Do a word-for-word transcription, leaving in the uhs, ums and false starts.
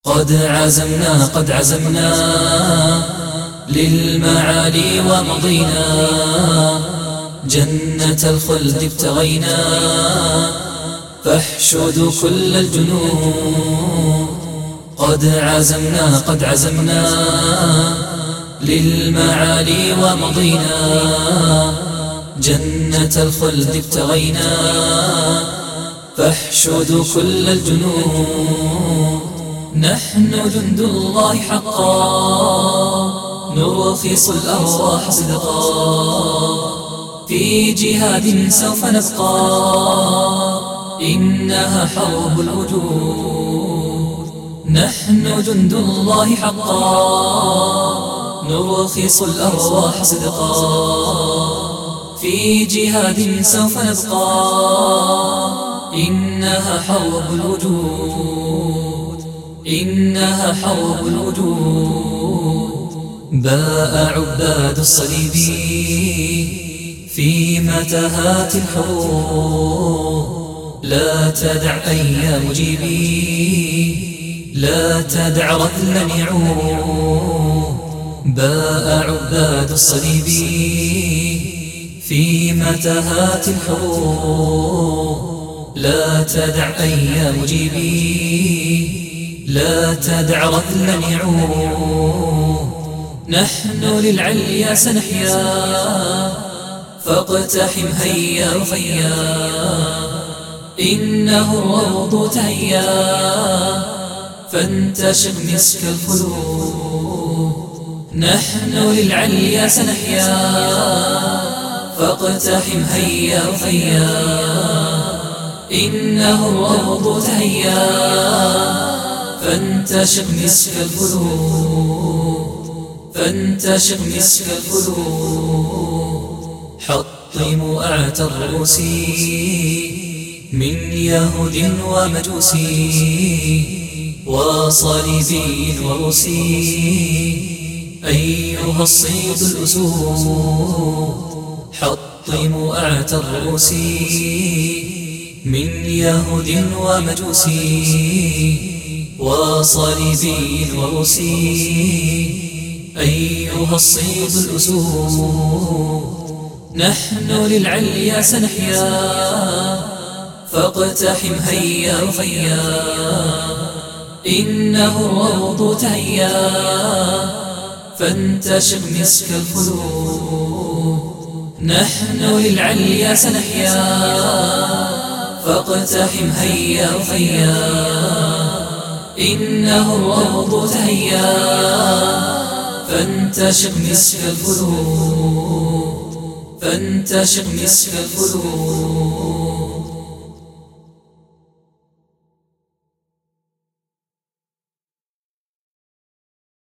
قد عزمنا قد عزمنا للمعالي ومضينا، جنة الخلد ابتغينا، فاحشدوا كل الجنود. قد عزمنا قد عزمنا للمعالي ومضينا، جنة الخلد ابتغينا، فاحشدوا كل الجنود. نحن جند الله حقا، نرخص الأرواح صدقا، في جهاد سوف نبقى، إنها حرب الوجود. نحن جند الله حقا، نرخص الأرواح صدقا، في جهاد سوف نبقى، إنها حرب الوجود، إنها حرب الوجود. باء عباد الصليب في متاهات الحروب، لا تدع أيام مجيبي، لا تدع رذلا يعود. باء عباد الصليب في متاهات الحروب، لا تدع أيام مجيبي، لا تدع رذلا يعود. نحن للعليا سنحيا، فاقتحم هيا رفيا، إنه الروض تهيا، فانتشر مسك الخلود. نحن للعليا سنحيا، فاقتحم هيا رفيا، إنه الروض تهيا، فانتشر مسك الخلود، فانتشر مسك الخلود. حطموا أعتى الرؤوس من يهود ومجوسي، وصليبي وروسي، أيها الصيد الأسود. حطموا أعتى الرؤوس من يهود ومجوسي، وصليبي وروسي، أيها الصيد الأسود. نحن للعليا سنحيا، فاقتحم هيا رفيا، إنه الروض تهيا، فانتشر مسك الخلود. نحن للعليا سنحيا، فاقتحم هيا رفيا، إنه الروض تهيا، فانتشر مسك الخلود، فانتشر مسك الخلود.